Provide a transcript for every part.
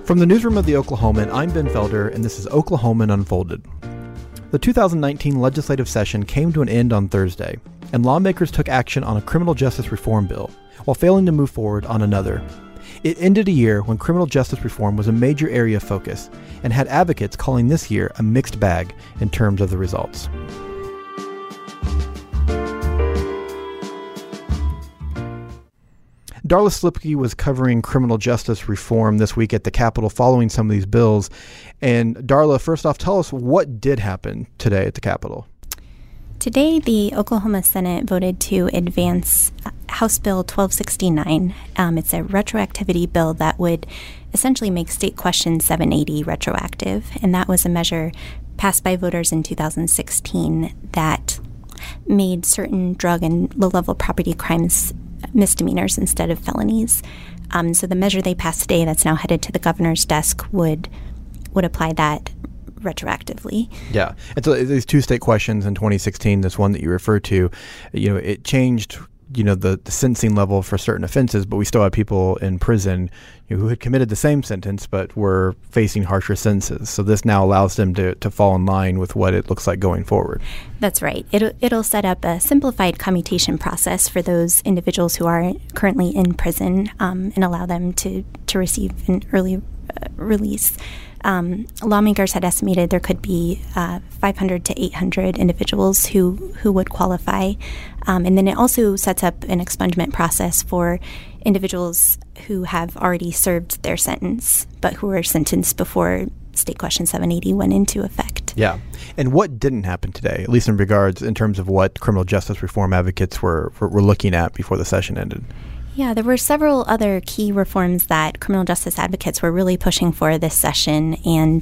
From the newsroom of The Oklahoman, I'm Ben Felder, and this is Oklahoman Unfolded. The 2019 legislative session came to an end on Thursday, and lawmakers took action on a criminal justice reform bill, while failing to move forward on another. It ended a year when criminal justice reform was a major area of focus, and had advocates calling this year a mixed bag in terms of the results. Darla Slipke was covering criminal justice reform this week at the Capitol following some of these bills. And Darla, first off, tell us what did happen today at the Capitol. Today, the Oklahoma Senate voted to advance House Bill 1269. It's a retroactivity bill that would essentially make State Question 780 retroactive. And that was a measure passed by voters in 2016 that made certain drug and low-level property crimes misdemeanors instead of felonies. So the measure they passed today that's now headed to the governor's desk would apply that retroactively. Yeah. And so these two state questions in 2016, this one that you referred to, it changed, the sentencing level for certain offenses, but we still have people in prison who had committed the same sentence but were facing harsher sentences. So this now allows them to fall in line with what it looks like going forward. That's right. It'll set up a simplified commutation process for those individuals who are currently in prison and allow them to receive an early release. Lawmakers had estimated there could be 500 to 800 individuals who would qualify. And then it also sets up an expungement process for individuals who have already served their sentence, but who were sentenced before State Question 780 went into effect. Yeah. And what didn't happen today, at least in terms of what criminal justice reform advocates were looking at before the session ended? Yeah, there were several other key reforms that criminal justice advocates were really pushing for this session, and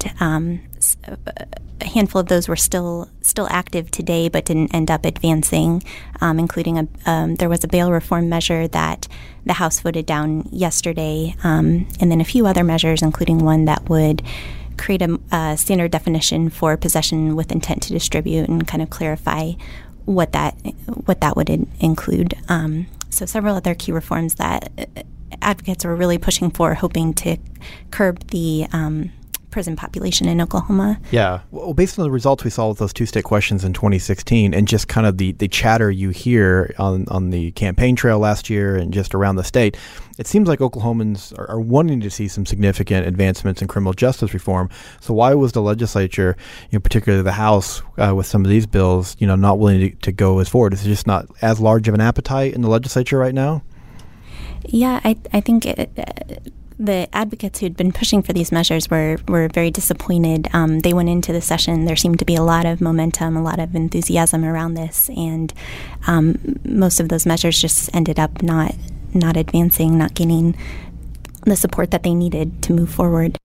a handful of those were still active today but didn't end up advancing, including there was a bail reform measure that the House voted down yesterday, and then a few other measures, including one that would create a standard definition for possession with intent to distribute and kind of clarify what that would include. So several other key reforms that advocates were really pushing for, hoping to curb the prison population in Oklahoma. Yeah. Well, based on the results we saw with those two state questions in 2016 and just kind of the chatter you hear on the campaign trail last year and just around the state, it seems like Oklahomans are wanting to see some significant advancements in criminal justice reform. So why was the legislature, particularly the House, with some of these bills, not willing to go as forward? Is it just not as large of an appetite in the legislature right now? Yeah, I think the advocates who'd been pushing for these measures were very disappointed. They went into the session. There seemed to be a lot of momentum, a lot of enthusiasm around this, and most of those measures just ended up not advancing, not gaining the support that they needed to move forward.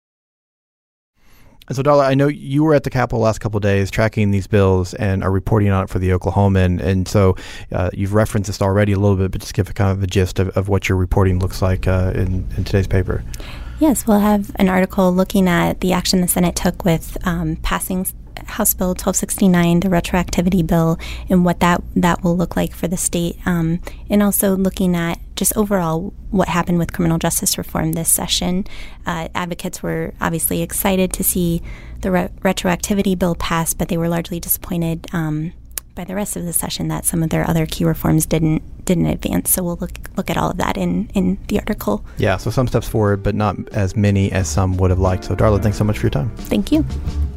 And so, Darla, I know you were at the Capitol the last couple of days tracking these bills and are reporting on it for the Oklahoman. And so you've referenced this already a little bit, but just give kind of a gist of what your reporting looks like in today's paper. Yes, we'll have an article looking at the action the Senate took with passing House Bill 1269, the retroactivity bill, and what that will look like for the state, and also looking at just overall what happened with criminal justice reform this session. Advocates were obviously excited to see the retroactivity bill pass, but they were largely disappointed by the rest of the session that some of their other key reforms didn't advance. So we'll look at all of that in the article. Yeah, so some steps forward, but not as many as some would have liked. So Darla, thanks so much for your time. Thank you.